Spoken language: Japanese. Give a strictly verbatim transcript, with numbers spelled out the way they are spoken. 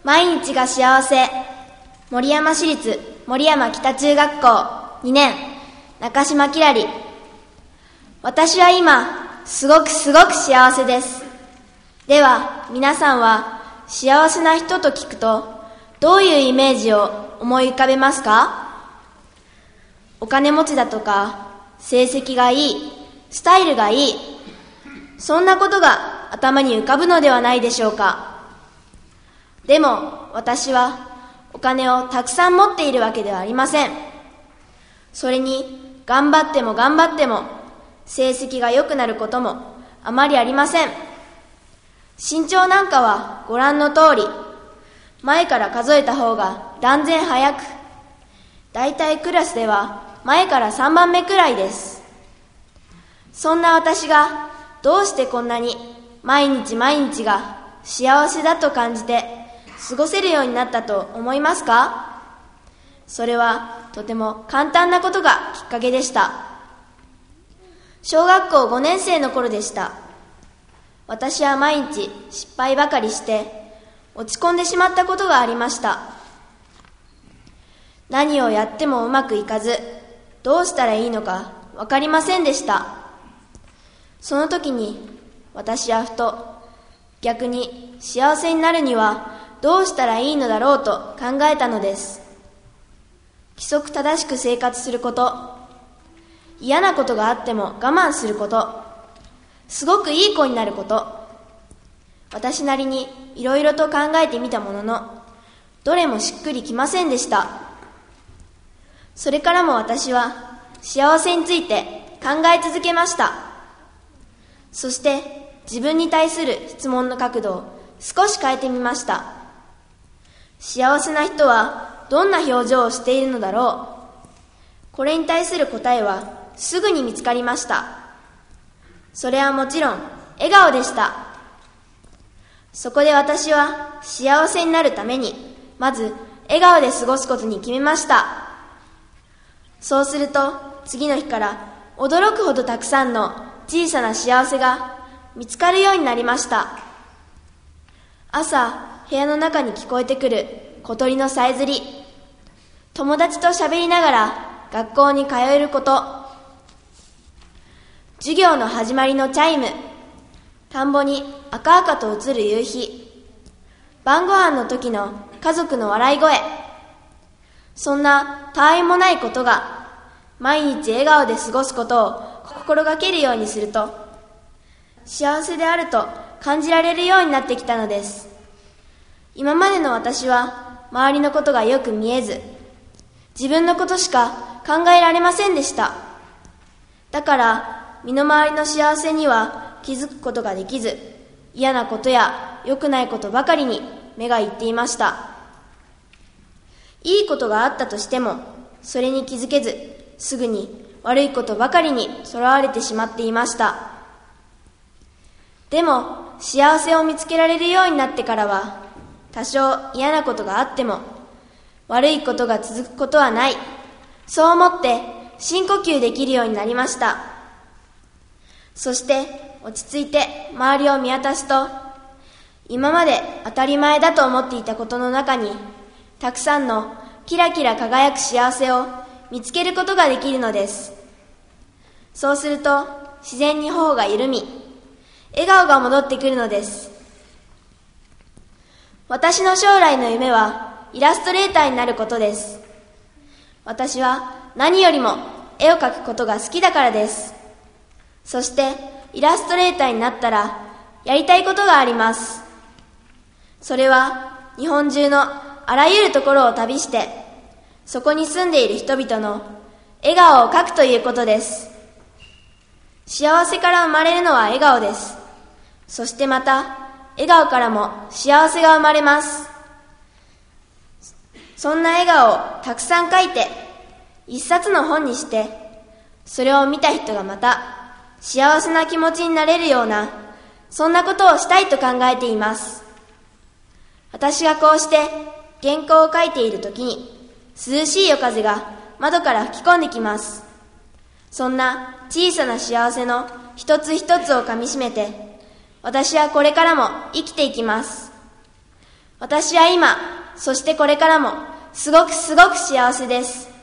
毎日が幸せ。森山市立森山北中学校にねん、中島きらり。私は今、すごくすごく幸せです。では、皆さんは幸せな人と聞くと、どういうイメージを思い浮かべますか？お金持ちだとか、成績がいい、スタイルがいい、そんなことが頭に浮かぶのではないでしょうか。でも私はお金をたくさん持っているわけではありません。それに頑張っても頑張っても成績が良くなることもあまりありません。身長なんかはご覧の通り、前から数えた方が断然早く、だいたいクラスでは前からさんばんめくらいです。そんな私がどうしてこんなに毎日毎日が幸せだと感じて過ごせるようになったと思いますか？それはとても簡単なことがきっかけでした。小学校ごねん生の頃でした。私は毎日失敗ばかりして落ち込んでしまったことがありました。何をやってもうまくいかず、どうしたらいいのかわかりませんでした。その時に私はふと、逆に幸せになるにはどうしたらいいのだろうと考えたのです。規則正しく生活すること、嫌なことがあっても我慢すること、すごくいい子になること、私なりにいろいろと考えてみたものの、どれもしっくりきませんでした。それからも私は幸せについて考え続けました。そして自分に対する質問の角度を少し変えてみました。幸せな人はどんな表情をしているのだろう。これに対する答えはすぐに見つかりました。それはもちろん笑顔でした。そこで私は幸せになるためにまず笑顔で過ごすことに決めました。そうすると次の日から驚くほどたくさんの小さな幸せが見つかるようになりました。朝、部屋の中に聞こえてくる小鳥のさえずり、友達と喋りながら学校に通えること、授業の始まりのチャイム、田んぼに赤々と映る夕日、晩ご飯の時の家族の笑い声、そんな他愛もないことが毎日笑顔で過ごすことを心がけるようにすると、幸せであると感じられるようになってきたのです。今までの私は周りのことがよく見えず、自分のことしか考えられませんでした。だから身の回りの幸せには気づくことができず、嫌なことや良くないことばかりに目がいっていました。いいことがあったとしても、それに気づけず、すぐに悪いことばかりにとらわれてしまっていました。でも幸せを見つけられるようになってからは、多少嫌なことがあっても悪いことが続くことはない、そう思って深呼吸できるようになりました。そして落ち着いて周りを見渡すと、今まで当たり前だと思っていたことの中にたくさんのキラキラ輝く幸せを見つけることができるのです。そうすると自然に頬が緩み、笑顔が戻ってくるのです。私の将来の夢はイラストレーターになることです。私は何よりも絵を描くことが好きだからです。そしてイラストレーターになったらやりたいことがあります。それは日本中のあらゆるところを旅して、そこに住んでいる人々の笑顔を描くということです。幸せから生まれるのは笑顔です。そしてまた笑顔からも幸せが生まれます。そんな笑顔をたくさん描いて一冊の本にして、それを見た人がまた幸せな気持ちになれるような、そんなことをしたいと考えています。私がこうして原稿を書いているときに、涼しい夜風が窓から吹き込んできます。そんな小さな幸せの一つ一つをかみしめて、私はこれからも生きていきます。 私は今、そしてこれからも、すごくすごく幸せです。